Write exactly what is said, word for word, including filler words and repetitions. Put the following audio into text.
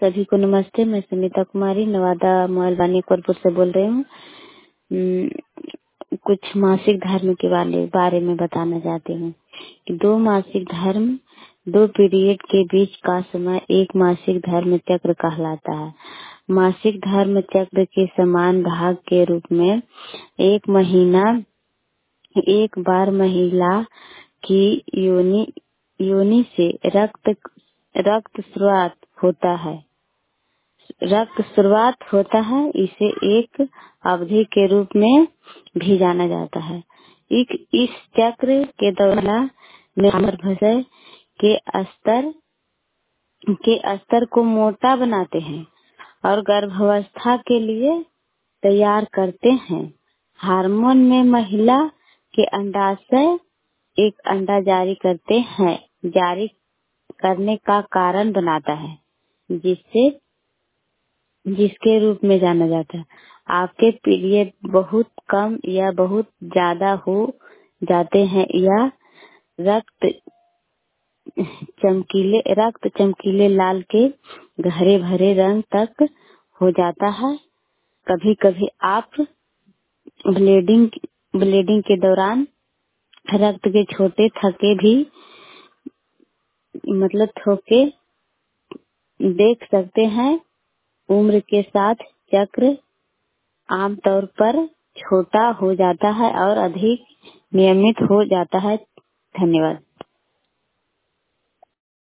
सभी को नमस्ते। मैं सुनीता कुमारी नवादा मोबाइल वानीपुर से बोल रही हूँ। उम, कुछ मासिक धर्म के बारे बारे में बताना चाहती हूँ कि दो मासिक धर्म दो पीरियड के बीच का समय एक मासिक धर्म चक्र कहलाता है। मासिक धर्म चक्र के समान भाग के रूप में एक महीना एक बार महिला की योनि योनि से रक्त रक्त स्राव होता है रक्त शुरुआत होता है। इसे एक अवधि के रूप में भी जाना जाता है। एक इस चक्र के दौरान गर्भाशय के स्तर के स्तर को मोटा बनाते हैं और गर्भावस्था के लिए तैयार करते हैं। हार्मोन में महिला के अंडाशय एक अंडा जारी करते हैं जारी करने का कारण बनाता है, जिससे जिसके रूप में जाना जाता है। आपके पीरियड बहुत कम या बहुत ज्यादा हो जाते हैं या रक्त चमकीले रक्त चमकीले लाल के गहरे भरे रंग तक हो जाता है। कभी कभी आप ब्लीडिंग ब्लीडिंग के दौरान रक्त के छोटे थके भी मतलब थोके देख सकते हैं। उम्र के साथ चक्र आमतौर पर छोटा हो जाता है और अधिक नियमित हो जाता है। धन्यवाद।